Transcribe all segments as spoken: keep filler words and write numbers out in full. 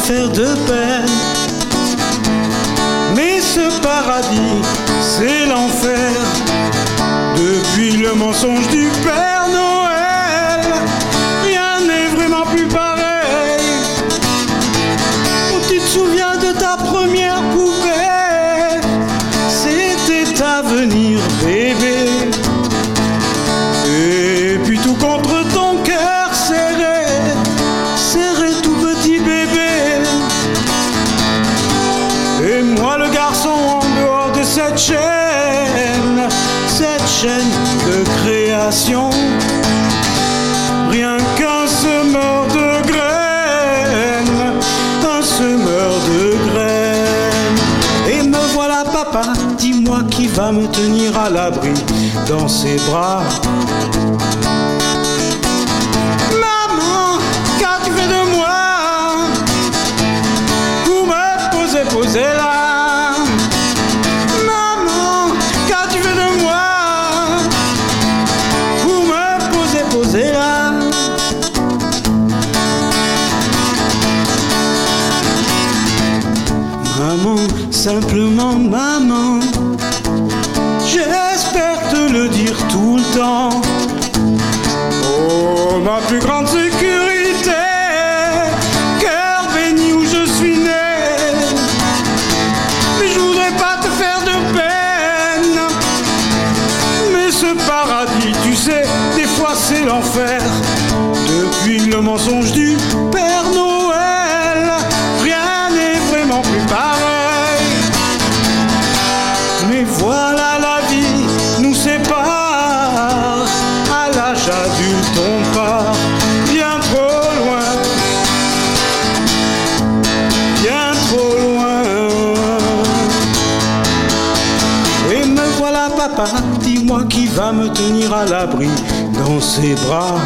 faire de peine. Mais ce paradis, c'est l'enfer. Depuis le mensonge du Père Noël, rien n'est vraiment plus pareil. Oh, tu te souviens de ta première poupée? C'était ta venir, bébé. Et puis tout contre ton cœur serré, serré tout petit bébé. Et moi le garçon en dehors de cette chaîne, cette chaîne de création, rien qu'un semeur de graines, un semeur de graines. Et me voilà papa, dis-moi qui va me tenir à l'abri dans ses bras. Maman, qu'as-tu fait de moi pour me poser, poser là? Maman, qu'as-tu fait de moi pour me poser, poser là? Maman, simplement maman, j'espère te le dire tout le temps. Oh, ma plus grande sécurité, cœur béni où je suis né. Mais je voudrais pas te faire de peine. Mais ce paradis, tu sais, des fois c'est l'enfer. Depuis le mensonge du Père Noël, rien n'est vraiment plus pareil. Mais voilà, la vie nous sépare. À l'âge adulte on part bien trop loin, bien trop loin. Et me voilà papa, dis-moi qui va me tenir à l'abri dans ses bras.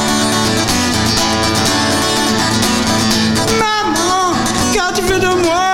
Maman, qu'as-tu fait de moi